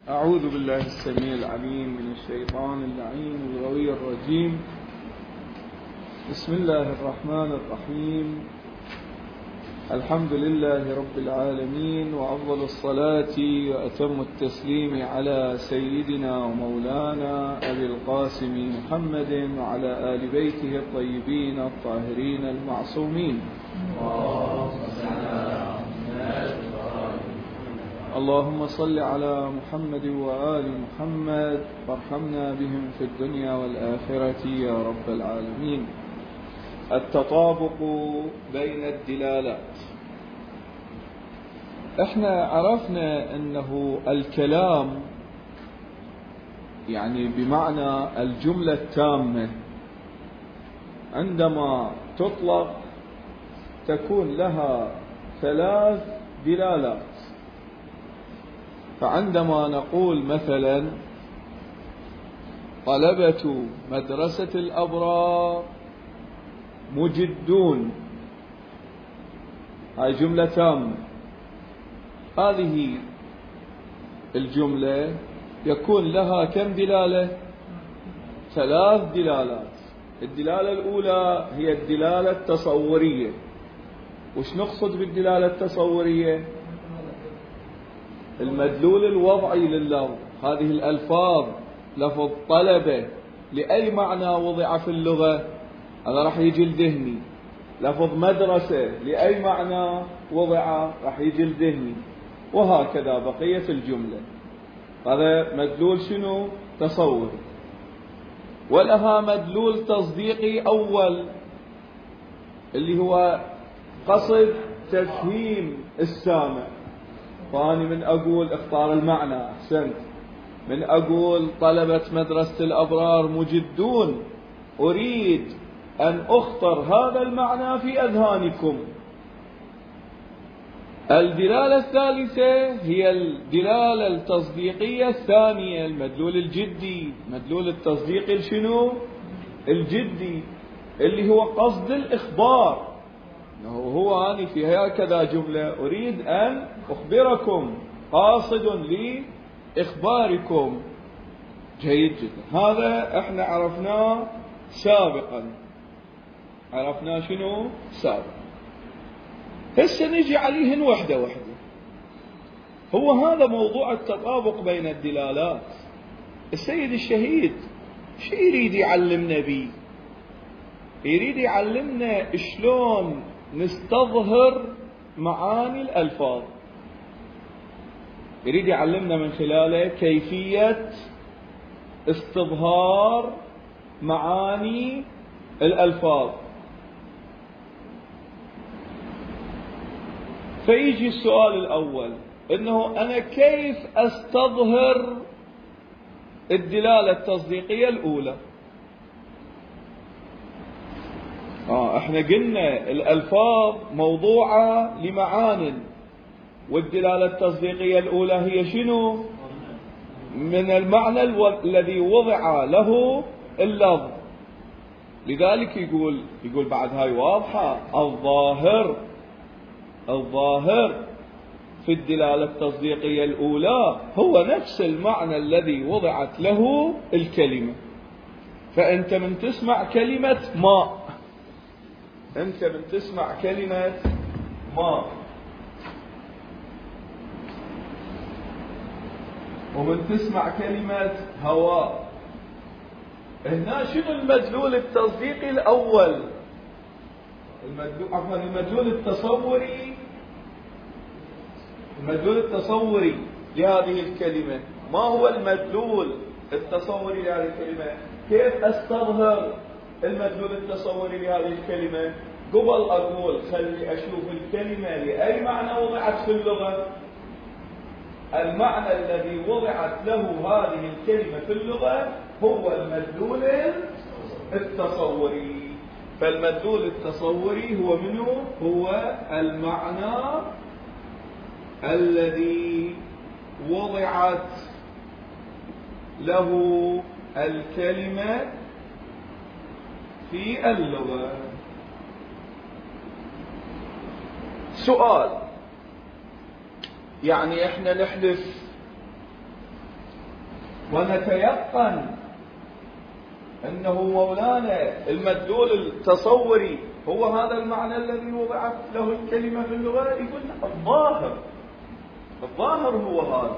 أعوذ بالله السميع العليم من الشيطان اللعين الغوي الرجيم. بسم الله الرحمن الرحيم. الحمد لله رب العالمين، وأفضل الصلاة وأتم التسليم على سيدنا ومولانا أبي القاسم محمد وعلى آل بيته الطيبين الطاهرين المعصومين. اللهم صل على محمد وآل محمد وارحمنا بهم في الدنيا والآخرة يا رب العالمين. التطابق بين الدلالات. احنا عرفنا انه الكلام يعني بمعنى الجملة التامة عندما تطلق تكون لها ثلاث دلالات. فعندما نقول مثلا طلبة مدرسة الأبرار مجدون، هاي جملة تامة. هذه الجملة يكون لها كم دلالة؟ ثلاث دلالات. الدلالة الأولى هي الدلالة التصورية. وش نقصد بالدلالة التصورية؟ المدلول الوضعي لللفظ. هذه الألفاظ لفظ طلبة لأي معنى وضع في اللغة هذا راح يجي الذهني. لفظ مدرسة لأي معنى وضع راح يجي الذهني، وهكذا بقية الجملة. هذا مدلول شنو؟ تصوري. ولها مدلول تصديقي أول اللي هو قصد تفهيم السامع. فاني من أقول اختار المعنى أحسنت، من أقول طلبة مدرسة الأبرار مجدون أريد أن أخطر هذا المعنى في أذهانكم. الدلالة الثالثة هي الدلالة التصديقية الثانية، المدلول الجدي. مدلول التصديق شنو؟ الجدي، اللي هو قصد الإخبار. هو أنا في هكذا جملة أريد أن أخبركم، قاصد لإخباركم. جيد جدا. هذا احنا عرفناه سابقا. عرفناه شنو سابقا. هسه نجي عليهن وحدة وحدة. هو هذا موضوع التطابق بين الدلالات. السيد الشهيد شو يريد يعلمنا بيه؟ يريد يعلمنا شلون نستظهر معاني الألفاظ. يريد يعلمنا من خلاله كيفية استظهار معاني الألفاظ. فيجي السؤال الأول، إنه أنا كيف أستظهر الدلالة التصديقية الأولى؟ احنا قلنا الألفاظ موضوعة لمعان، والدلالة التصديقية الأولى هي شنو؟ من المعنى الذي وضع له اللفظ. لذلك يقول بعد هاي واضحة، الظاهر في الدلالة التصديقية الأولى هو نفس المعنى الذي وضعت له الكلمة. فأنت من تسمع كلمة ماء، أنت من تسمع كلمة ماء، ومن تسمع كلمة هواء، هنا شنو المدلول التصديقي الأول؟ المدلول التصوري لهذه الكلمة. ما هو المدلول التصوري لهذه الكلمة؟ كيف أستظهر المدلول التصوري لهذه الكلمة؟ قبل أقول خلي أشوف الكلمة لأي معنى وضعت في اللغة، المعنى الذي وضعت له هذه الكلمة في اللغة هو المدلول التصوري. فالمدلول التصوري هو منه؟ هو المعنى الذي وضعت له الكلمة في اللغة. سؤال، يعني احنا نحلف ونتيقن أنه مولانا المدلول التصوري هو هذا المعنى الذي وضعت له الكلمة في اللغة، يقول الظاهر هو هذا.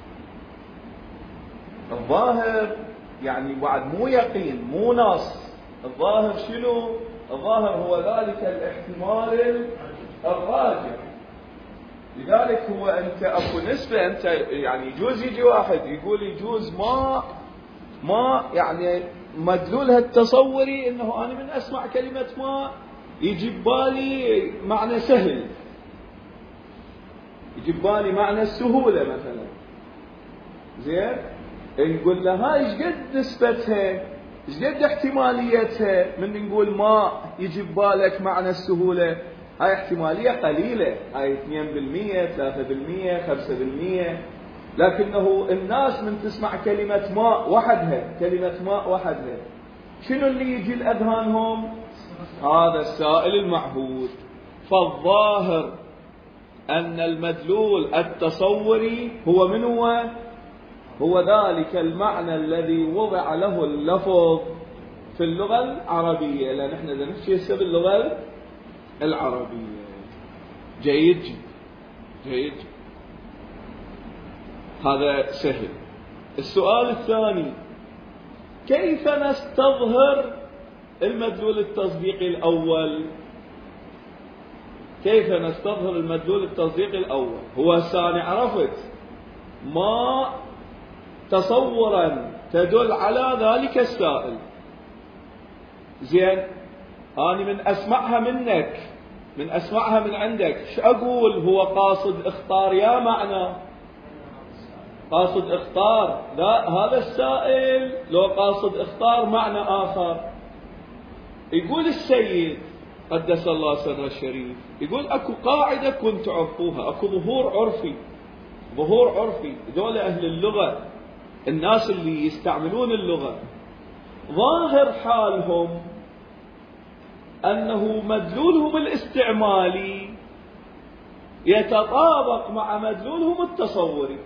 الظاهر يعني بعد مو يقين، مو نص. الظاهر شنو؟ الظاهر هو ذلك الاحتمال الراجح. لذلك هو أنت أكو نسبة، أنت يعني يجوز يجي واحد يقول يجوز ما يعني مدلولها التصوري انه انا من اسمع كلمة ما يجي ببالي معنى سهل، يجي ببالي معنى السهولة مثلا. زين، نقول له هاي ايش قد نسبتها، ايش قد احتماليتها من نقول ما يجي ببالك معنى السهولة؟ هاي احتمالية قليلة، هاي 2%، 3%، 5%. لكنه الناس من تسمع كلمة ماء وحدها، كلمة ماء وحدها، شنو اللي يجي لأذهانهم؟ هذا السائل المعهود. فالظاهر أن المدلول التصوري هو من هو ذلك المعنى الذي وضع له اللفظ في اللغة العربية، لأن احنا نحكي باللغة العربية. جيد جدا، جيد جدا، هذا سهل. السؤال الثاني: كيف نستظهر المدلول التصديقي الأول؟ كيف نستظهر المدلول التصديقي الأول؟ هو أنا عرفت ما تصورا تدل على ذلك السائل. زين، أنا من أسمعها منك، من أسمعها من عندك، شو أقول؟ هو قاصد اختار يا معنى، قاصد اختار لا هذا السائل، لو قاصد اختار معنى آخر. يقول السيد قدس الله سره الشريف، يقول اكو قاعدة كنت تعرفوها، اكو ظهور عرفي. دول اهل اللغة، الناس اللي يستعملون اللغة، ظاهر حالهم انه مدلولهم الاستعمالي يتطابق مع مدلولهم التصوري.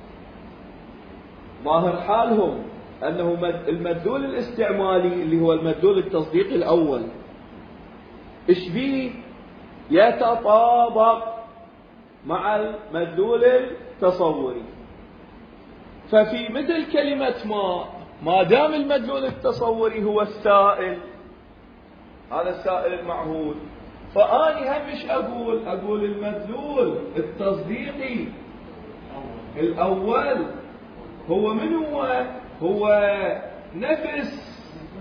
ظاهر حالهم أنه المدلول الاستعمالي اللي هو المدلول التصديقي الأول إيش بيه؟ يتطابق مع المدلول التصوري. ففي مثل كلمة ما دام المدلول التصوري هو السائل، هذا السائل المعهود، فأني همش أقول المدلول التصديقي الأول هو من هو نفس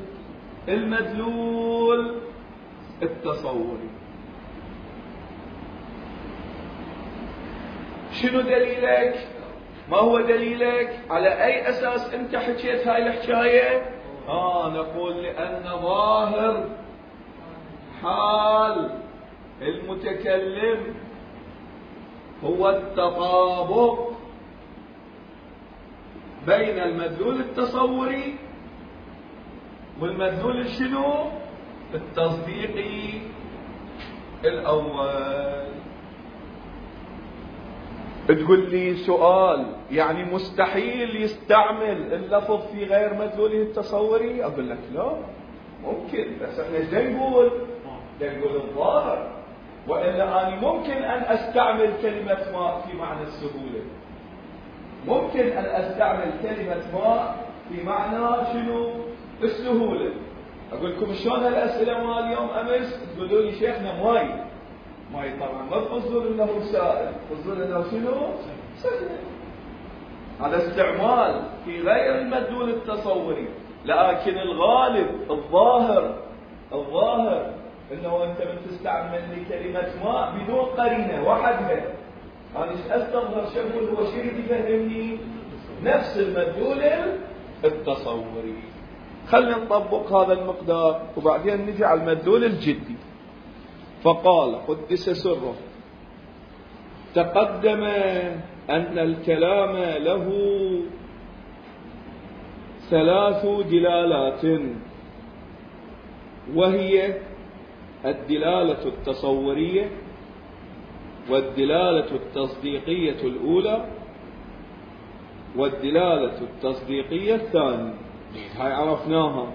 المدلول التصوري. شنو دليلك؟ ما هو دليلك؟ على أي أساس أنت حكيت هاي الحكاية؟ نقول لأن ظاهر حال المتكلم هو التطابق بين المدلول التصوري والمدلول شنو؟ التصديقي الأول. تقول لي سؤال، يعني مستحيل يستعمل اللفظ في غير مدلوله التصوري؟ أقول لك لا، ممكن، بس احنا ايش نقول؟ نقول الظاهر. وإلا أنا ممكن أن أستعمل كلمة ماء في معنى السهولة، ممكن أن أستعمل كلمة ماء في معنى شنو؟ السهولة. أقول لكم شلون هالأسئلة مال اليوم أمس تقولوا لي شيخنا ماي طبعا ما تقصدون انه سائل، تقصدون انه شنو؟ سهل. هذا استعمال في غير المدلول التصوري، لكن الغالب الظاهر انه انت من تستعمل لي كلمة ماء بدون قرينة وحدها، انا ايش استظهر؟ شو اقول؟ هو شيء يفهمني نفس المدلول التصوري. خلينا نطبق هذا المقدار وبعدين نجي على المدلول الجدي. فقال قدس سره: تقدم أن الكلام له 3 دلالات، وهي الدلالة التصورية، والدلالة التصديقية الأولى، والدلالة التصديقية الثانية، هاي عرفناها.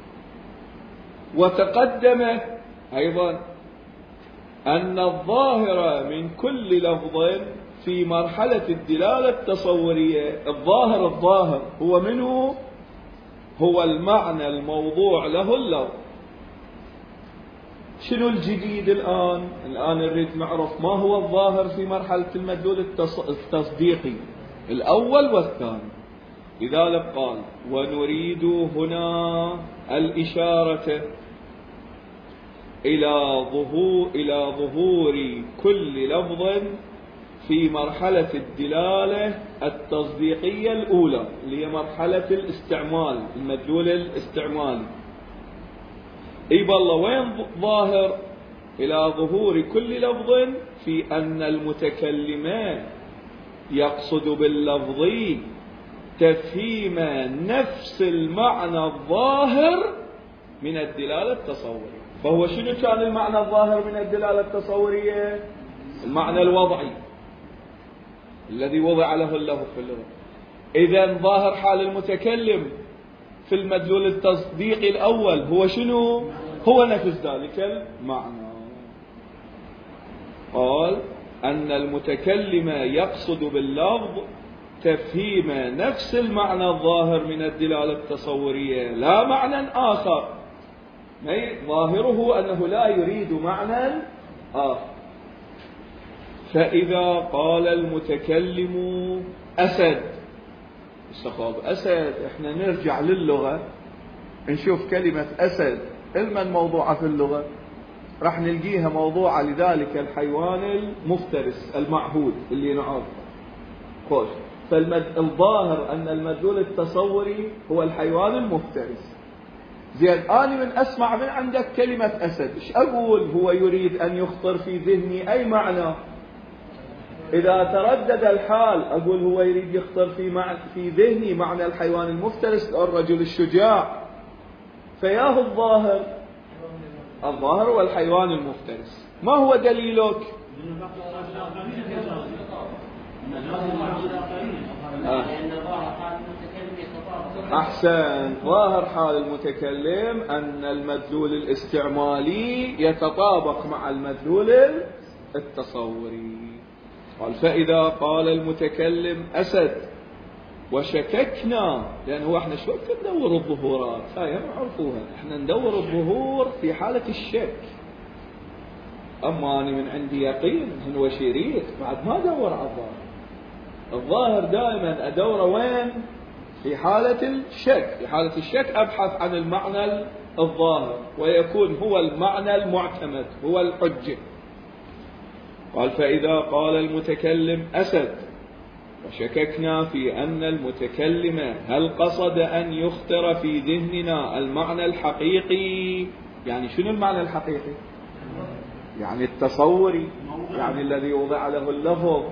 وتقدم أيضا أن الظاهر من كل لفظ في مرحلة الدلالة التصورية، الظاهر هو منه؟ هو المعنى الموضوع له اللفظ. شنو الجديد الآن نريد نعرف ما هو الظاهر في مرحلة المدلول التصديقي الأول والثاني. لذلك قال: ونريد هنا الإشارة إلى ظهور كل لفظ في مرحلة الدلالة التصديقية الأولى، اللي هي مرحلة الاستعمال، المدلول الاستعمالي. اي بالله وين ظاهر؟ إلى ظهور كل لفظ في أن المتكلم يقصد باللفظ تفهيم نفس المعنى الظاهر من الدلالة التصورية. فهو شنو كان المعنى الظاهر من الدلالة التصورية؟ المعنى الوضعي الذي وضع له اللفظ في اللغة. إذن ظاهر حال المتكلم في المدلول التصديقي الأول هو شنو؟ هو نفس ذلك المعنى. قال أن المتكلم يقصد باللفظ تفهيم نفس المعنى الظاهر من الدلالة التصورية لا معنى آخر. ظاهره أنه لا يريد معنى آخر. فإذا قال المتكلم أسد، استخاب أسد، احنا نرجع للغة نشوف كلمة أسد المن موضوعة في اللغة، راح نلقيها موضوعة لذلك الحيوان المفترس المعهود اللي نعرفه. خوش، فالظاهر أن المدلول التصوري هو الحيوان المفترس. زين، أنا من أسمع من عندك كلمة أسد، إيش أقول؟ هو يريد أن يخطر في ذهني أي معنى؟ إذا تردد الحال أقول هو يريد يخطر في ذهني معنى الحيوان المفترس أو الرجل الشجاع. فياه الظاهر هو الحيوان المفترس. ما هو دليلك؟ أحسن، ظاهر حال المتكلم أن المدلول الاستعمالي يتطابق مع المدلول التصوري. قال: فإذا قال المتكلم أسد وشككنا، لأن هو احنا شو وقت ندور الظهورات؟ هاي هم عرفوها، احنا ندور الظهور في حالة الشك. أما أنا من عندي يقين هو شريك بعد ما أدور على الظاهر. الظاهر دائما أدوره وين؟ في حالة الشك. في حالة الشك أبحث عن المعنى الظاهر ويكون هو المعنى المعتمد، هو الحجة. قال: فإذا قال المتكلم أسد وشككنا في أن المتكلم هل قصد أن يخطر في ذهننا المعنى الحقيقي، يعني شنو المعنى الحقيقي؟ يعني التصوري، يعني الذي وضع له اللفظ.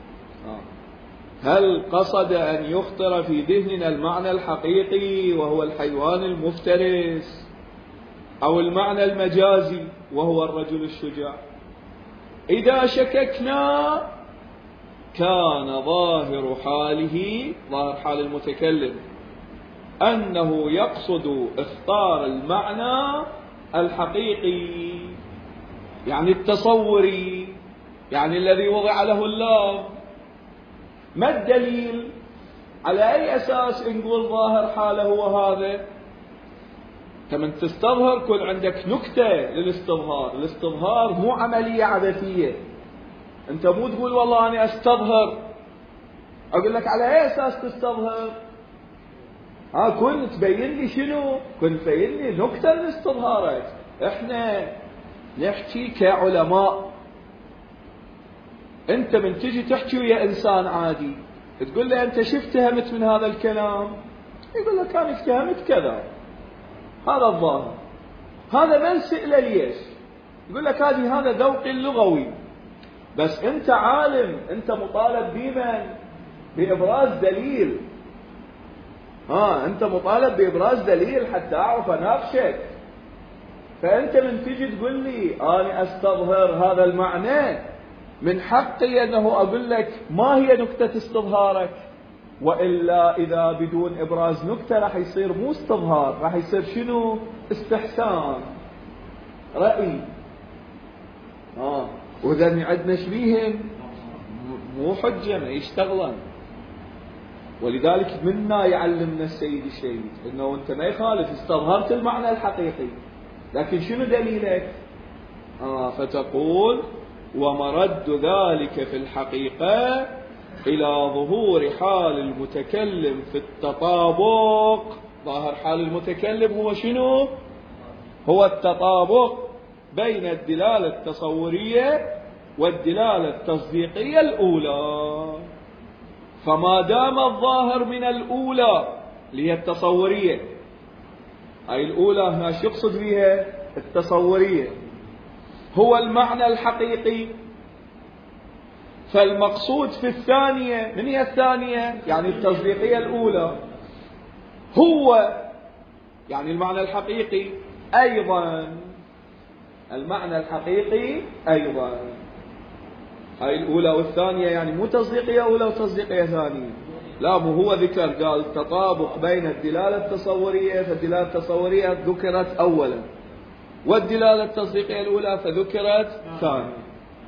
هل قصد أن يخطر في ذهننا المعنى الحقيقي وهو الحيوان المفترس، أو المعنى المجازي وهو الرجل الشجاع؟ إذا شككنا كان ظاهر حاله، ظاهر حال المتكلم، أنه يقصد اختار المعنى الحقيقي، يعني التصوري، يعني الذي وضع له اللفظ. ما الدليل؟ على أي أساس نقول ظاهر حاله هو هذا؟ كمن تستظهر كل عندك نكتة للاستظهار. الاستظهار مو عملية عبثية. أنت مو تقول والله أنا أستظهر، أقول لك على أي أساس تستظهر؟ كنت تبين لي شنو؟ كنت تبين لي نكتة لاستظهارك. إحنا نحكي كعلماء. أنت من تجي تحكي ويا إنسان عادي تقول له أنت شو افتهمت من هذا الكلام؟ يقول لك أنا افتهمت كذا، هذا الظاهر. هذا من سئل ليش؟ يقول لك هذا ذوقي اللغوي. بس أنت عالم، أنت مطالب بمن؟ بإبراز دليل. أنت مطالب بإبراز دليل حتى أعرف أناقشك. فأنت من تجي تقول لي أنا أستظهر هذا المعنى، من حقي أنه أقول لك ما هي نكتة استظهارك. وإلا إذا بدون إبراز نكتة راح يصير مو استظهار، راح يصير شنو؟ استحسان، رأي. وإذا عندنا شبيهن مو حجة، ما يشتغلن. ولذلك منا يعلمنا السيد الشهيد انه انت ما يخالف استظهرت المعنى الحقيقي، لكن شنو دليلك؟ فتقول ومرد ذلك في الحقيقة إلى ظهور حال المتكلم في التطابق. ظاهر حال المتكلم هو شنو؟ هو التطابق بين الدلالة التصورية والدلالة التصديقية الأولى. فما دام الظاهر من الأولى اللي هي التصورية، أي الأولى هنا شو يقصد بها؟ التصورية، هو المعنى الحقيقي، فالمقصود في الثانية، من هي الثانية؟ يعني التصديقية الأولى، هو يعني المعنى الحقيقي أيضا، المعنى الحقيقي أيضا. هاي الأولى والثانية يعني مو تصديقية أولى وتصديقية ثانية، لا، مو هو ذكر قال تطابق بين الدلالة التصورية، فالدلالة التصورية ذكرت أولا، والدلالة التصديقية الأولى فذكرت ثانيا.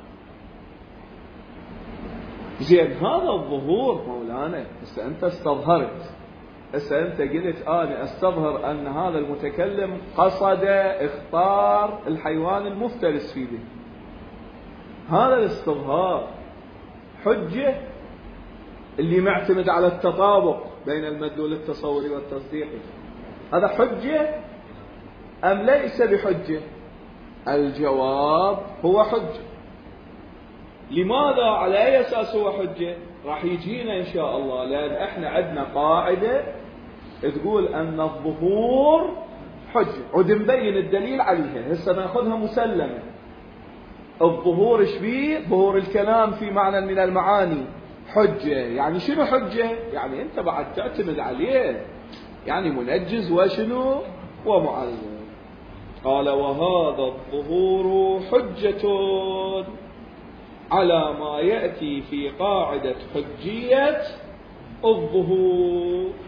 زين، هذا الظهور مولانا، هسه أنت استظهرت، هسه أنت قلت أنا أستظهر أن هذا المتكلم قصد اختار الحيوان المفترس فيه. هذا الاستظهار حجة اللي معتمد على التطابق بين المدلول التصوري والتصديقي، هذا حجة أم ليس بحجة؟ الجواب هو حجة. لماذا؟ على أي أساس هو حجة؟ راح يجينا إن شاء الله، لأن إحنا عندنا قاعدة تقول أن الظهور حجة، ونبين الدليل عليها. هسه ناخذها مسلمة. الظهور شبيه؟ ظهور الكلام في معنى من المعاني حجة. يعني شنو حجة؟ يعني أنت بعد تعتمد عليه، يعني منجز وشنو ومعلم. قال وهذا الظهور حجة على ما يأتي في قاعدة حجية الظهور.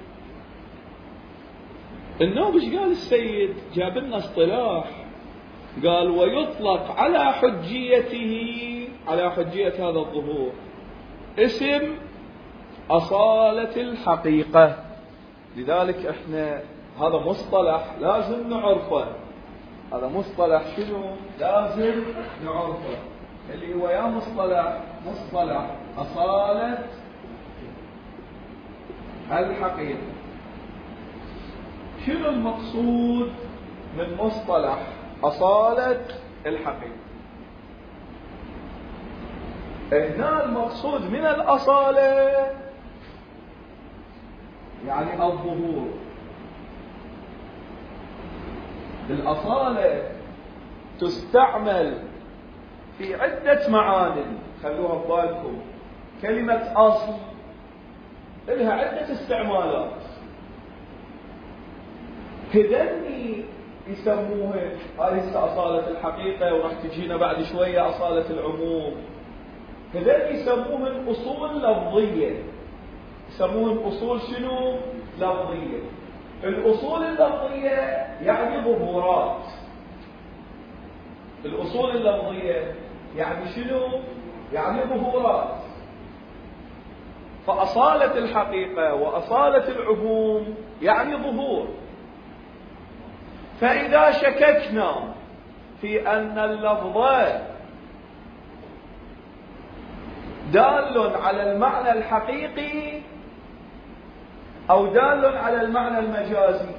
النوب ايش قال السيد؟ جاب لنا اصطلاح، قال ويطلق على حجيته، على حجية هذا الظهور، اسم أصالة الحقيقة. لذلك احنا هذا مصطلح لازم نعرفه، هذا مصطلح شنو لازم نعرفه، اللي هو يا مصطلح أصالة الحقيقة. شنو المقصود من مصطلح أصالة الحقيقة؟ هنا المقصود من الأصالة يعني الظهور. الأصالة تستعمل في عدة معاني، خلوها ببالكم. كلمة أصل لها عدة استعمالات، هذني يسموها هذه أصالة الحقيقة، وراح تجينا بعد شوية أصالة العموم. هذني يسموهن أصول لفظية، يسموهن أصول شنو؟ لفظية. الأصول اللفظية يعني ظهورات. الأصول اللفظية يعني شنو؟ يعني ظهورات. فأصالة الحقيقة وأصالة العموم يعني ظهور. فإذا شككنا في أن اللفظ دال على المعنى الحقيقي أو دال على المعنى المجازي،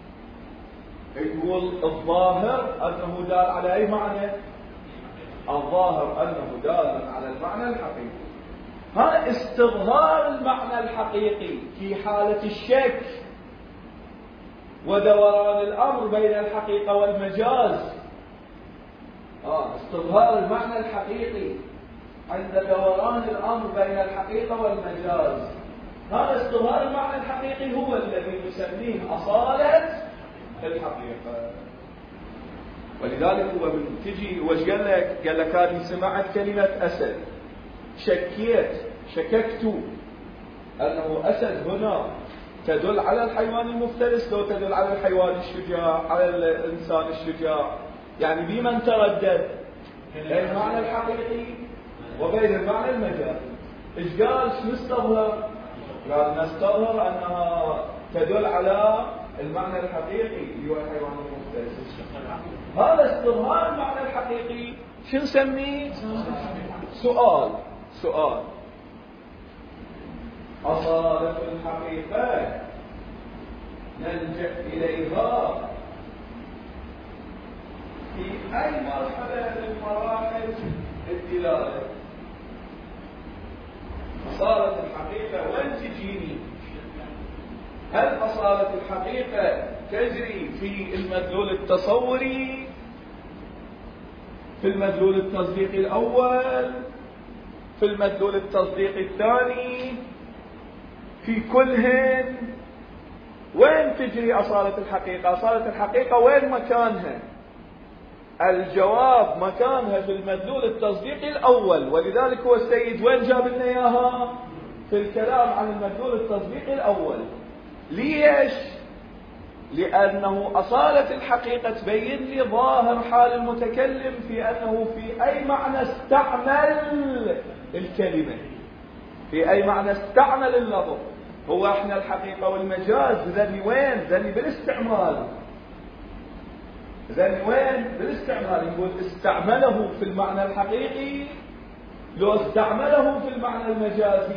يقول الظاهر أنه دال على أي معنى؟ الظاهر أنه دال على المعنى الحقيقي. هذا استظهار المعنى الحقيقي في حالة الشك ودوران الأمر بين الحقيقة والمجاز. استظهار المعنى الحقيقي عند دوران الأمر بين الحقيقة والمجاز. هذا استظهار المعنى الحقيقي هو الذي نسميه أصالة الحقيقة. ولذلك هو من تجي وش قال لك؟ قال لك هذه سمعت كلمة أسد، شككت، أنه أسد هنا تدل على الحيوان المفترس لو تدل على الحيوان الشجاع، على الإنسان الشجاع، يعني بمن تردد بين المعنى الحقيقي وبين المعنى المجازي. إيش قال؟ شو نستظهر؟ قال نستظهر أنها تدل على المعنى الحقيقي اللي هو الحيوان المفترس. هذا استظهار المعنى الحقيقي شو نسميه؟ سؤال أصالة الحقيقة نلجأ إليها في أي مرحلة من مراحل الدلالة؟ أصالة الحقيقة وين تجيني؟ هل أصالة الحقيقة تجري في المدلول التصوري، في المدلول التصديقي الأول، في المدلول التصديقي الثاني، في كلهن؟ وين تجري أصالة الحقيقة؟ أصالة الحقيقة وين مكانها؟ الجواب مكانها في المدلول التصديقي الأول، ولذلك هو السيد وين جاب لنا إياها؟ في الكلام عن المدلول التصديقي الأول. ليش؟ لأنه أصالة الحقيقة تبين لي ظاهر حال المتكلم في أنه في أي معنى استعمل الكلمة، في أي معنى استعمل اللفظ. هو احنا الحقيقة والمجاز ذني وين؟ ذني بالاستعمال. ذني وين؟ بالاستعمال. يقول استعمله في المعنى الحقيقي لو استعمله في المعنى المجازي.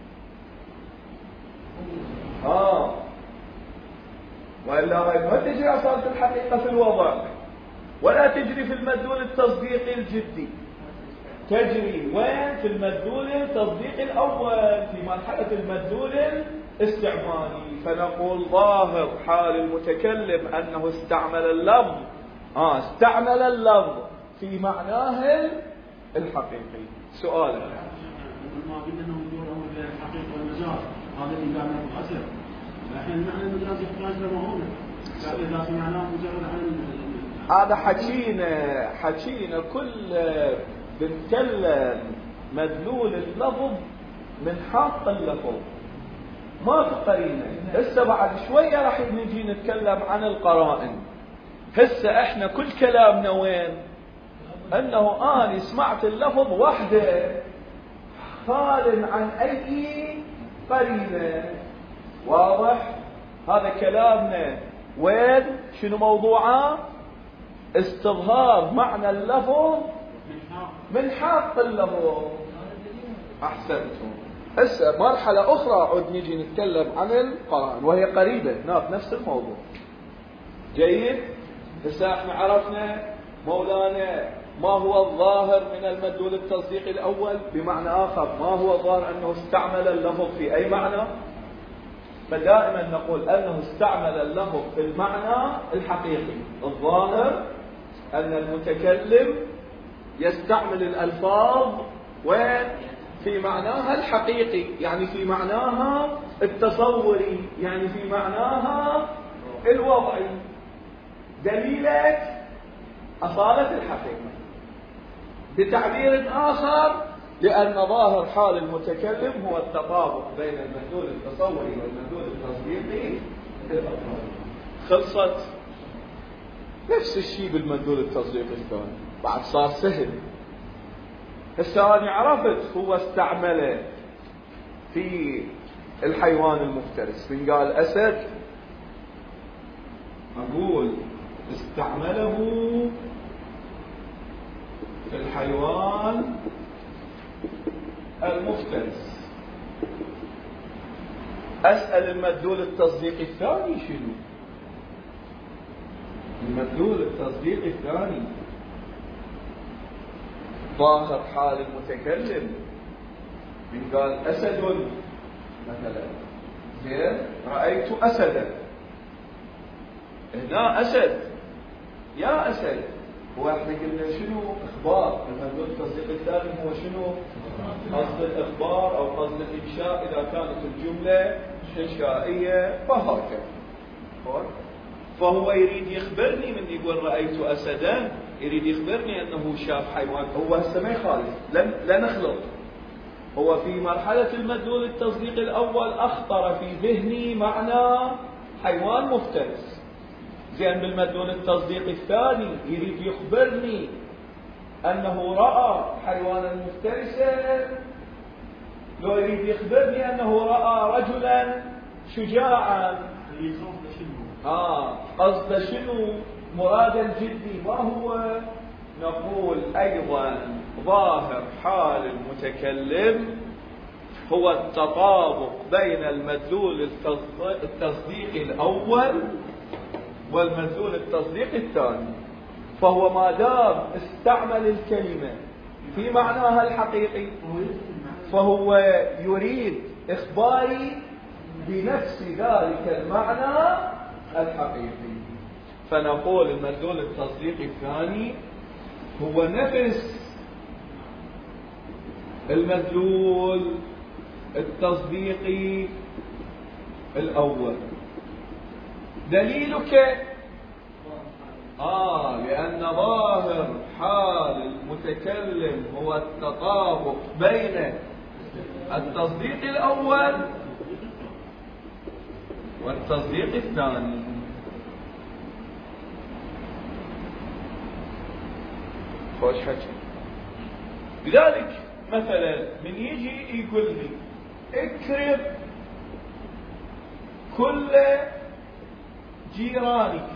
وإلا ما تجري أصالة الحقيقة في الوضع ولا تجري في المدلول التصديقي الجدي. تجري وين؟ في المدلول التصديقي الأول، في مرحلة المدلول الاستعمالي. فنقول ظاهر حال المتكلم أنه استعمل اللفظ استعمل اللفظ في معناه الحقيقي. سؤال ما قلنا انه يدور بين الحقيقه والمجاز، هذا اللي قالنا ابو حسن. الحين المعنى المجاز يحتاج لمعونه، اذا سمعناه مجرد عن هذا حكينا كل بنتكلم مدلول اللفظ من حق اللفظ، ما في قرينه. هسه بعد شويه راح نجي نتكلم عن القرائن. هسه احنا كل كلامنا وين؟ انه اني سمعت اللفظ وحده خال عن اي قرينه. واضح؟ هذا كلامنا وين؟ شنو موضوعه؟ استظهار معنى اللفظ من حق اللفظ. احسنتم. هسه مرحله اخرى عود نجي نتكلم عن القرائن وهي قريبه هناك نفس الموضوع. جيد؟ هسه احنا عرفنا مولانا ما هو الظاهر من المدلول التصديقي الأول، بمعنى آخر ما هو الظاهر أنه استعمل اللفظ في أي معنى. فدائما نقول أنه استعمل اللفظ في المعنى الحقيقي. الظاهر أن المتكلم يستعمل الألفاظ وين؟ في معناها الحقيقي، يعني في معناها التصوري، يعني في معناها الوضعي. دليلك أصالة الحقيقة. بتعبير آخر، لأن ظاهر حال المتكلم هو التطابق بين المدلول التصوري والمدلول التصديقي. خلصت. نفس الشيء بالمدلول التصديقي الثاني، بعد صار سهل. هسه أنا عرفت هو استعمله في الحيوان المفترس. من قال أسد، أقول استعمله في الحيوان المفترس. أسأل المدلول التصديقي الثاني شنو؟ المدلول التصديقي الثاني ظاهر حال المتكلم. من قال أسد مثلا، زين، رأيت أسدا. هنا أسد، يا أسد. هو احنا قلنا شنو؟ إخبار. المدلول التصديقي الثاني هو شنو؟ قصد الإخبار أو قصد الإنشاء إذا كانت الجملة إنشائية فهكذا. فهو يريد يخبرني من يقول رأيت أسدا، يريد يخبرني أنه شاف حيوان. هو هسه ما يخالف، لا نخلط. هو في مرحلة المدلول التصديقي الأول أخطر في ذهني معنى حيوان مفترس. زين بالمدلول التصديقي الثاني يريد يخبرني أنه رأى حيوانا مفترسا، لو يريد يخبرني أنه رأى رجلا شجاعا. قصد شنو؟ مراد الجدي ما هو؟ نقول أيضا ظاهر حال المتكلم هو التطابق بين المدلول التصديقي الأول والمدلول التصديقي الثاني. فهو ما دام استعمل الكلمة في معناها الحقيقي فهو يريد إخباري بنفس ذلك المعنى الحقيقي. فنقول المدلول التصديقي الثاني هو نفس المدلول التصديقي الأول. دليلك لأن ظاهر حال المتكلم هو التطابق بين التصديق الأول والتصديق الثاني. خوش حكي. لذلك مثلا من يجي يقول لي اكرم كل جيرانك،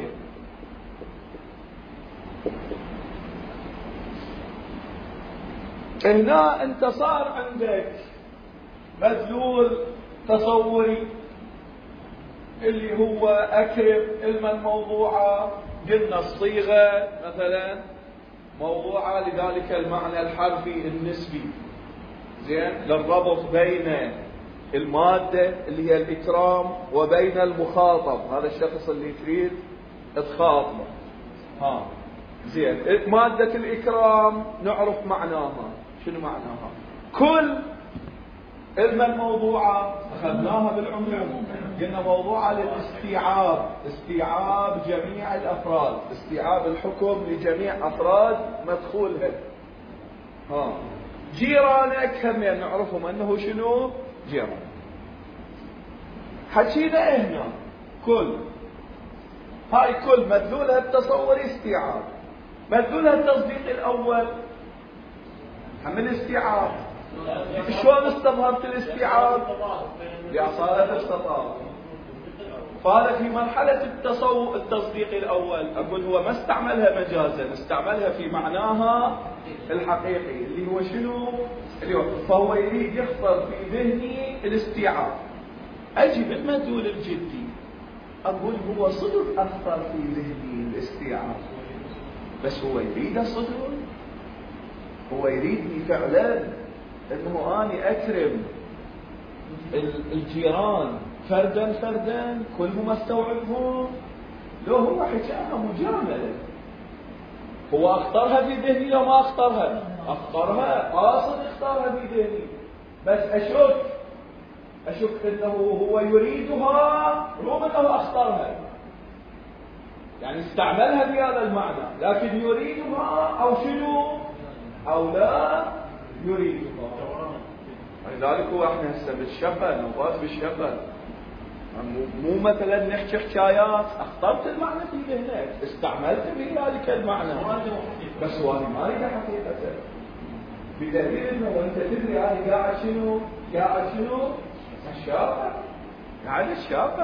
هنا انت صار عندك مدلول تصوري اللي هو اكرم الموضوعة، قلنا الصيغة مثلا موضوعة لذلك المعنى الحرفي النسبي، زين، للربط بين المادة اللي هي الإكرام وبين المخاطب، هذا الشخص اللي تريد تخاطبه. زين، مادة الإكرام نعرف معناها، شنو معناها؟ كل الموضوعة أخذناها بالعموم، قلنا موضوعة للاستيعاب، استيعاب جميع الأفراد، استيعاب الحكم لجميع أفراد مدخولها. جيرانك هم نعرفهم أنه شنو؟ جيران. حكينا هنا كل، هاي كل مدلولها التصوري استيعاب، مدلولها التصديق الأول هم الاستيعاب. شلون استظهرت الاستيعاب؟ بأصالة التطابق. فهذا في مرحلة التصديق الأول أقول هو ما استعملها مجازا، استعملها في معناها الحقيقي اللي هو شنو؟ فهو يريد يخطر في ذهني الاستيعاب. أجي بالمدلول الجدي أقول هو صدق أخطر في ذهني الاستيعاب، بس هو يريد صدق، هو يريدني فعلا انه اني اكرم الجيران فردا فردا كلهم استوعبهم. لو هو حكاها مجامله، هو اختارها في ذهني لو ما اختارها؟ اختارها، قاصد اختارها في ذهني، بس اشك انه هو يريدها رغم انه اختارها، يعني استعملها بهذا المعنى، لكن يريدها او شنو او لا يريدها. لذلك هو احنا هسه بالشغل نوبات بالشغل، مو مثلا نحكي حكايات اخترت المعنى في ذهنك، استعملت في ذلك المعنى، بس وانا ما اريد حقيقته، بدليل انه وانت تدري انا قاعد شنو الشافع، قاعد الشافع.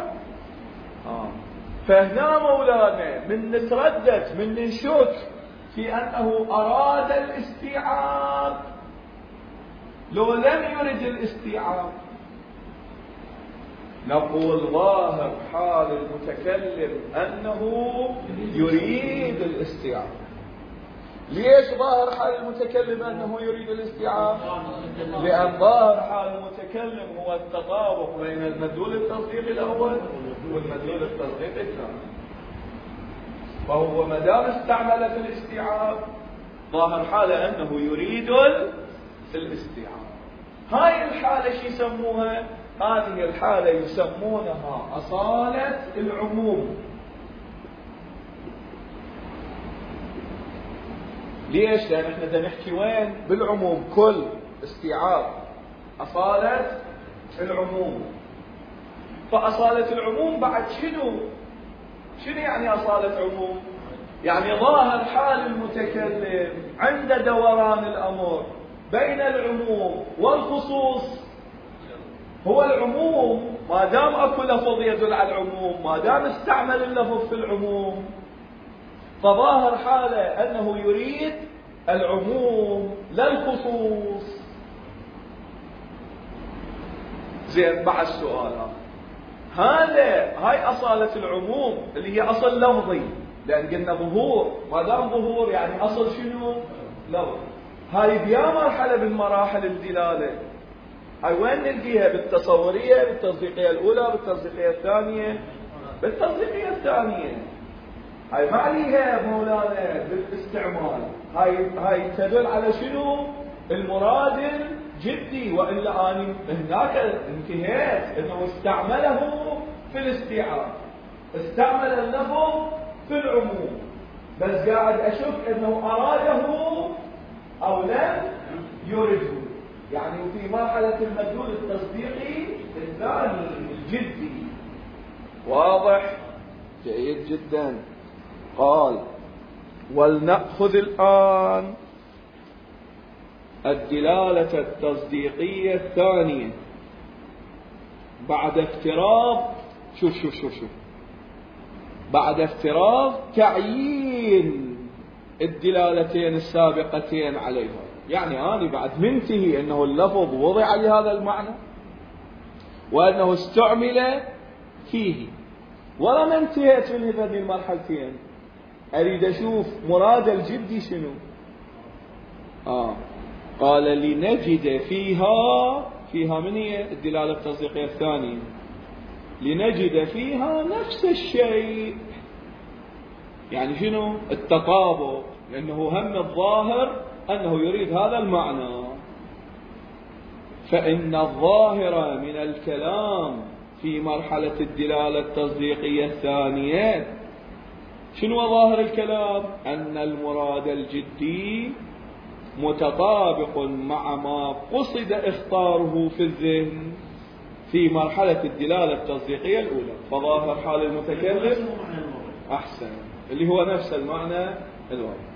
فهنا مولانا من نتردد، من نشك في انه اراد الاستيعاب لو لم يرد الاستيعاب، نقول ظاهر حال المتكلم أنه يريد الاستيعاب. ليش ظاهر حال المتكلم أنه يريد الاستيعاب؟ لأن ظاهر حال المتكلم هو التطابق بين المدلول التصديقي الأول والمدلول التصديقي الثاني، فهو ما دام استعمل في الاستيعاب ظاهر حاله أنه يريد الاستيعاب. هاي الحالة شو يسموها؟ هذه الحالة يسمونها أصالة العموم. ليش؟ لأن احنا بدنا نحكي وين؟ بالعموم، كل استيعاب أصالة العموم. فأصالة العموم بعد شنو يعني أصالة عموم؟ يعني ظاهر حال المتكلم عند دوران الأمر بين العموم والخصوص هو العموم، ما دام اكو لفظ يدل على العموم، ما دام استعمل اللفظ في العموم، فظاهر حاله انه يريد العموم لا الخصوص. زين، مع السؤال هاي أصالة العموم اللي هي أصل لفظي، لأن قلنا ظهور، ما دام ظهور يعني أصل شنو؟ لفظ. هاي بيا مرحلة بالمراحل الدلالة. هاي وين نلقيها؟ بالتصورية، بالتصديقية الأولى، بالتصديقية الثانية، بالتصديقية الثانية. هاي ما عليها مولانا بالاستعمال. هاي تدل على شنو؟ المراد الجدي، وإلا أنا هناك انتهيت انه استعمله في الاستيعاب، استعمل اللفظ في العموم، بس قاعد اشك انه اراده او لم يرده، يعني في مرحلة المدلول التصديقي الثاني الجدي. واضح؟ جيد جدا. قال: ولنأخذ الآن الدلالة التصديقية الثانية بعد افتراض، شوف بعد افتراض تعيين الدلالتين السابقتين عليها. يعني أنا بعد منتهي أنه اللفظ وضع لهذا المعنى وأنه استعمل فيه، ولا ما انتهيت من هذه المرحلتين، أريد أشوف مراد الجدي شنو. قال: لنجد فيها من هي الدلالة التصديقية الثانية؟ لنجد فيها نفس الشيء. يعني شنو؟ التطابق، لأنه هم الظاهر أنه يريد هذا المعنى. فإن الظاهر من الكلام في مرحلة الدلالة التصديقية الثانية، شنو ظاهر الكلام؟ أن المراد الجدي متطابق مع ما قصد اختاره في الذهن في مرحلة الدلالة التصديقية الأولى. فظاهر حال المتكلم أحسن، اللي هو نفس المعنى الواحد.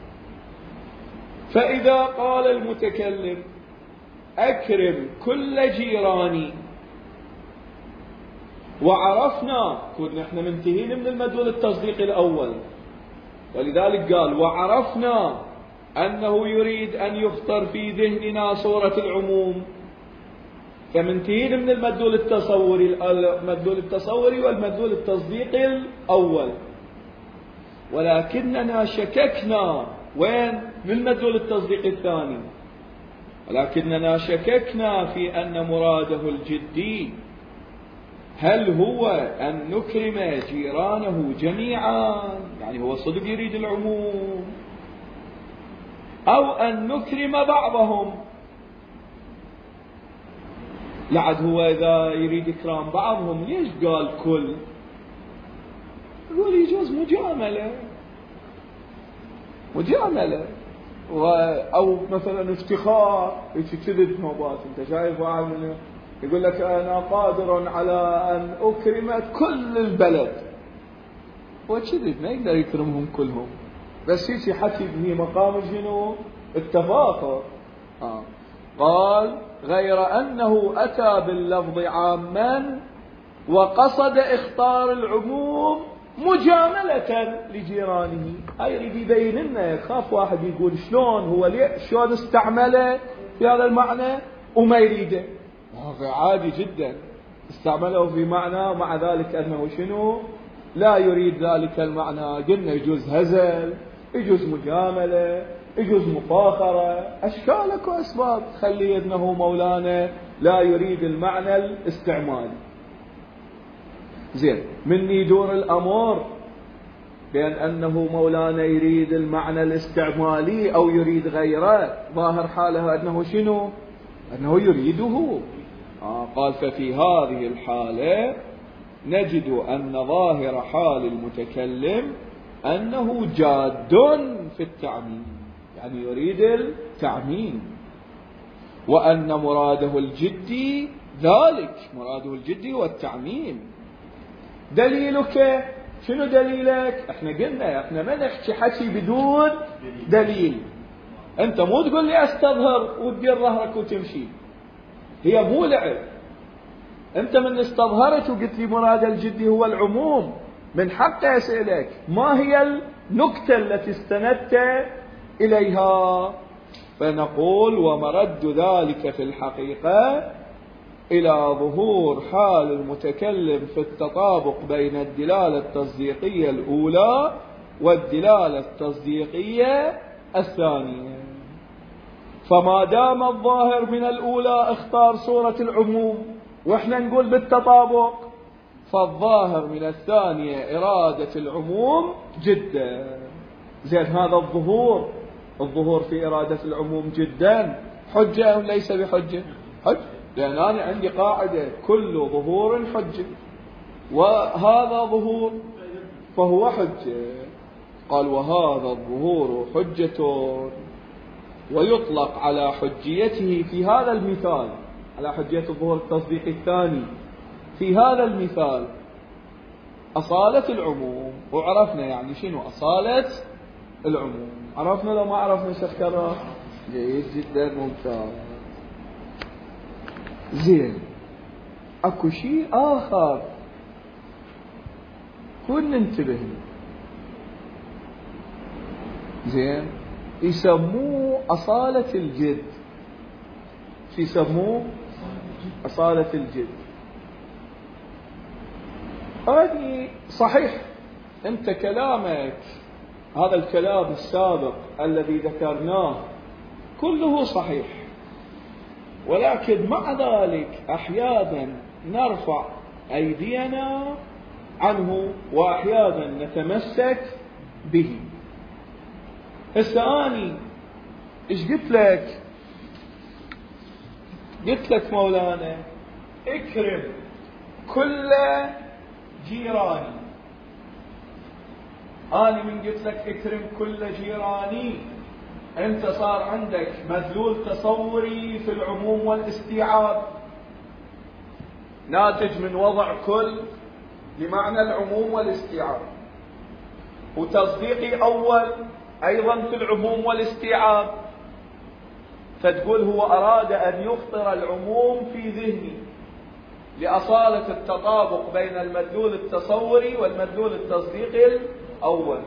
فإذا قال المتكلم: أكرم كل جيراني، وعرفنا، كنا احنا منتهين من المدلول التصديقي الأول، ولذلك قال: وعرفنا أنه يريد أن يخطر في ذهننا صورة العموم، فمنتهين من المدلول التصوري والمدلول التصديقي الأول. ولكننا شككنا، وين؟ من المدلول التصديقي الثاني، ولكننا شككنا في أن مراده الجدي هل هو أن نكرم جيرانه جميعا، يعني هو صدق يريد العموم، أو أن نكرم بعضهم. لعد هو إذا يريد إكرام بعضهم ليش قال كل؟ يقول يجوز مجاملة، أو مثلا افتخار، يتكذب نوبات. انت شايف واحد منه يقول لك أنا قادر على أن أكرم كل البلد، وكذب ما يقدر يكرمهم كلهم، بس يجي حكي به مقام شنو؟ التفاخر. قال: غير أنه أتى باللفظ عاما وقصد اختار العموم مجاملة لجيرانه. هاي يريد يبين لنا، يخاف واحد يقول شلون هو شلون استعمله في هذا المعنى وما يريده. عادي جدا، استعمله في معنى ومع ذلك أنه شنو؟ لا يريد ذلك المعنى. قلنا يجوز هزل، يجوز مجاملة، يجوز مفاخرة، أشكالك وأسباب تخلي أنه مولانا لا يريد المعنى الاستعمالي. زين، من يدور الأمر بأن أنه مولانا يريد المعنى الاستعمالي أو يريد غيره، ظاهر حاله أنه شنو؟ أنه يريده. قال: ففي هذه الحالة نجد أن ظاهر حال المتكلم أنه جاد في التعميم، يعني يريد التعميم. وأن مراده الجدي ذلك، مراده الجدي هو التعميم. دليلك شنو؟ دليلك؟ احنا قلنا احنا ما نحكي حكي بدون دليل. انت مو تقول لي استظهر وتدير ظهرك وتمشي، هي مو لعب. انت من استظهرت وقلت لي مراد الجدي هو العموم، من حقي اسألك ما هي النكتة التي استندت اليها؟ فنقول ومرد ذلك في الحقيقة إلى ظهور حال المتكلم في التطابق بين الدلالة التصديقية الأولى والدلالة التصديقية الثانية. فما دام الظاهر من الأولى اختار صورة العموم وإحنا نقول بالتطابق، فالظاهر من الثانية إرادة العموم جدا. زين، هذا الظهور في إرادة العموم جدا حجة أو ليس بحجة؟ حجة، لأن أنا عندي قاعدة كل ظهور حجة، وهذا ظهور فهو حجة. قال وهذا الظهور حجة، ويطلق على حجيته في هذا المثال، على حجية الظهور التصديقي الثاني في هذا المثال أصالة العموم. وعرفنا يعني شنو أصالة العموم، عرفنا لو ما عرفنا شكرا؟ جيد جدا، ممتاز. زين، اكو شيء آخر كن ننتبه. زين، يسموه أصالة الجد. شو يسموه؟ أصالة الجد. هذه صحيح، أنت كلامك هذا الكلام السابق الذي ذكرناه كله صحيح، ولكن مع ذلك أحيانا نرفع أيدينا عنه وأحيانا نتمسك به. هسه أني إيش قلت لك؟ قلت لك مولانا اكرم كل جيراني. أنا من قلت لك اكرم كل جيراني، أنت صار عندك مدلول تصوري في العموم والاستيعاب ناتج من وضع كل بمعنى العموم والاستيعاب، وتصديقي أول أيضا في العموم والاستيعاب. فتقول هو أراد أن يخطر العموم في ذهني لأصالة التطابق بين المدلول التصوري والمدلول التصديقي الأول.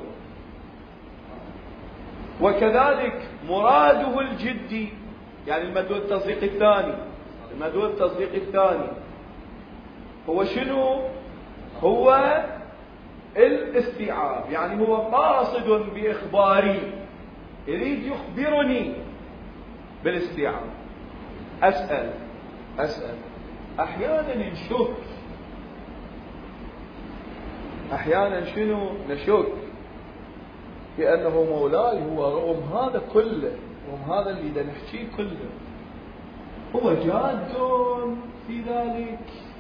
وكذلك مراده الجدي يعني المدلول التصديقي الثاني، المدلول التصديقي الثاني هو شنو؟ هو الاستيعاب، يعني هو قاصد بإخباري، يريد يخبرني بالاستيعاب. أسأل أحيانا نشك، أحيانا شنو نشك بأنه مولاي هو رغم هذا كله، رغم هذا اللي دا نحكيه كله، هو جاد في ذلك.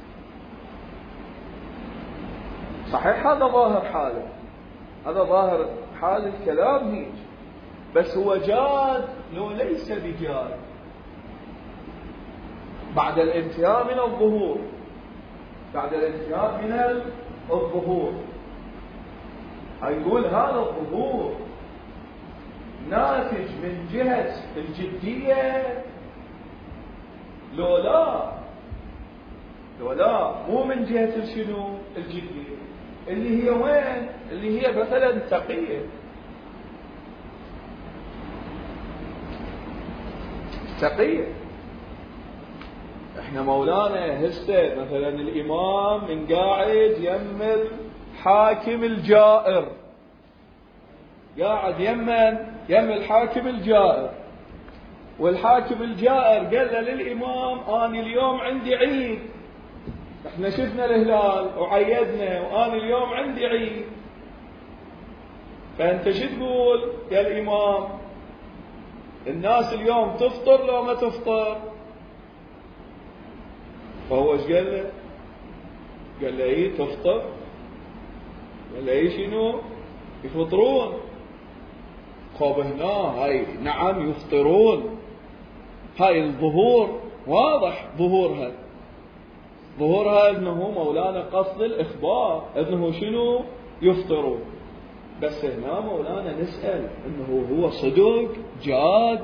صحيح هذا ظاهر حاله، هذا ظاهر حال الكلام هيك، بس هو جاد لو ليس بجاد بعد الانتهاء من الظهور، بعد الانتهاء من الظهور يقول هذا الظهور ناتج من جهة الجدية لو لا مو من جهة شنو الجدية، اللي هي وين؟ اللي هي مثلا تقية. احنا مولانا هسه مثلا الامام من قاعد يم الحاكم الجائر، قاعد يم الحاكم الجائر، والحاكم الجائر قال له للامام انا اليوم عندي عيد، احنا شفنا الهلال وعيدنا وانا اليوم عندي عيد، فانت شو تقول يا الامام؟ الناس اليوم تفطر لو ما تفطر؟ فهو ايش قال له؟ قال له ايه تفطر؟ قال له ايه شنو؟ يفطرون. خب هنا هاي نعم يفطرون، هاي الظهور واضح ظهورها انه مولانا قصد الاخبار انه شنو يفطرون. بس هنا مولانا نسأل انه هو صدق جاد؟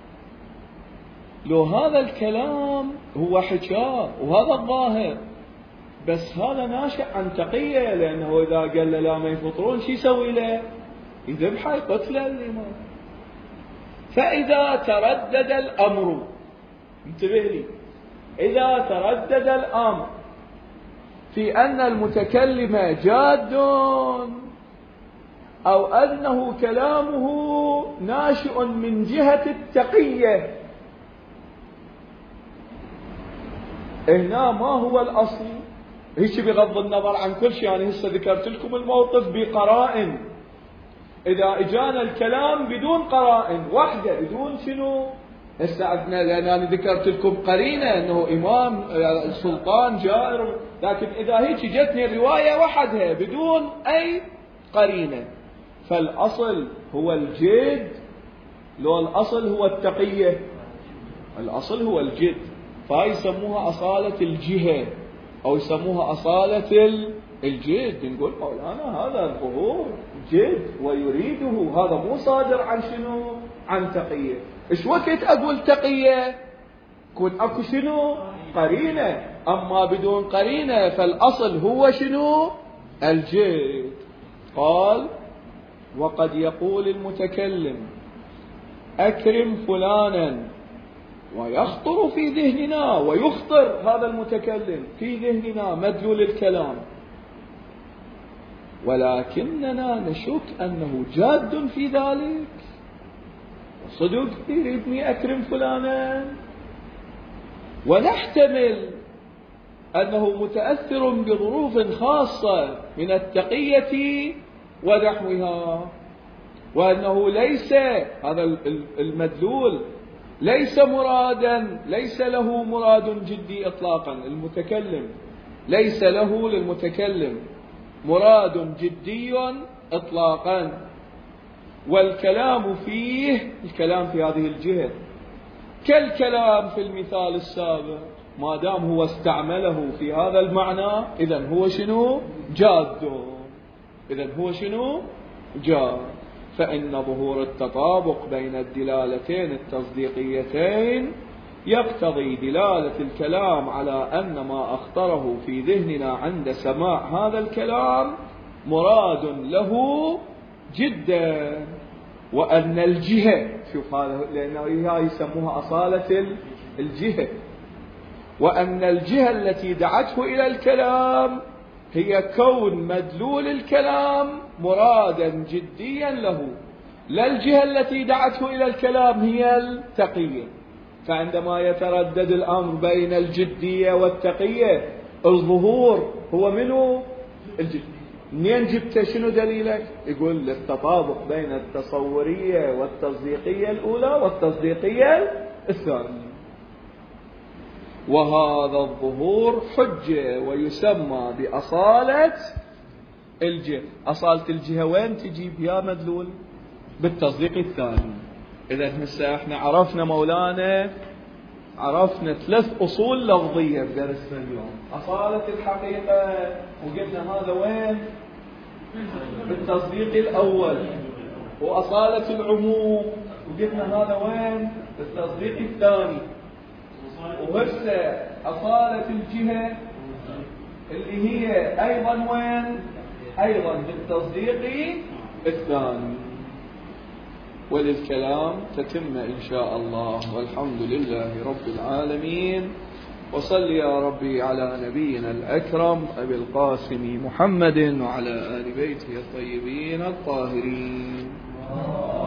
لو هذا الكلام هو حكاه وهذا الظاهر، بس هذا ناشئ عن تقية، لانه اذا قال له لا ما يفطرون شو يسوي له؟ يذبحه يقتله الامام. فاذا تردد الامر، انتبه لي، اذا تردد الامر في ان المتكلم جاد أو أنه كلامه ناشئ من جهة التقية، هنا ما هو الأصل؟ هيك بغض النظر عن كل شيء. يعني هسه ذكرت لكم الموقف بقرائن. إذا إجانا الكلام بدون قرائن وحدة، بدون شنو؟ هسه عندنا، لأن أنا ذكرت لكم قرينة أنه إمام سلطان جائر، لكن إذا هيك جتني الرواية وحدها بدون أي قرينة، فالأصل هو الجد لو الأصل هو التقية؟ الأصل هو الجد. فيسموها أصالة الجهة أو يسموها أصالة الجد. نقول مولانا هذا الظهور جد ويريده، هذا مو صادر عن شنو؟ عن تقية. إيش وقت أقول تقية؟ كون أكو شنو؟ قرينة. أما بدون قرينة فالأصل هو شنو؟ الجد. قال: وقد يقول المتكلم أكرم فلانا، ويخطر في ذهننا، ويخطر هذا المتكلم في ذهننا مدلول الكلام، ولكننا نشك أنه جاد في ذلك، وصدق يريدني أكرم فلانا، ونحتمل أنه متأثر بظروف خاصة من التقية ونحوها، وأنه ليس هذا المدلول ليس مرادا، ليس له مراد جدي إطلاقا. المتكلم ليس له للمتكلم مراد جدي إطلاقا، والكلام فيه، الكلام في هذه الجهة كالكلام في المثال السابق، ما دام هو استعمله في هذا المعنى إذن هو شنو؟ جاد. إذن هو شنو؟ جاد. فإن ظهور التطابق بين الدلالتين التصديقيتين يقتضي دلالة الكلام على أن ما أخطره في ذهننا عند سماع هذا الكلام مراد له جدا، وأن الجهة، شوف هذا لأنه يسموها أصالة الجهة، وأن الجهة التي دعته إلى الكلام هي كون مدلول الكلام مرادا جديا له، لا الجهة التي دعته إلى الكلام هي التقية. فعندما يتردد الأمر بين الجدية والتقية، الظهور هو منه الجد. منين جبت؟ شنو دليلك؟ يقول للتطابق بين التصورية والتصديقية الأولى والتصديقية الثانية. وهذا الظهور حجة ويسمى بأصالة الجهة. أصالة الجهة وين تجيب يا مدلول؟ بالتصديق الثاني. إذا هسه احنا عرفنا مولانا، عرفنا 3 أصول لفظية بدرسنا اليوم: أصالة الحقيقة، وقلنا هذا وين؟ بالتصديق الأول. وأصالة العموم، وقلنا هذا وين؟ بالتصديق الثاني. وهسه أصالة الجهة اللي هي أيضا وين؟ أيضا بالتصديق الثاني. وللكلام تتم إن شاء الله، والحمد لله رب العالمين. وصل يا ربي على نبينا الأكرم أبي القاسم محمد وعلى آل بيته الطيبين الطاهرين.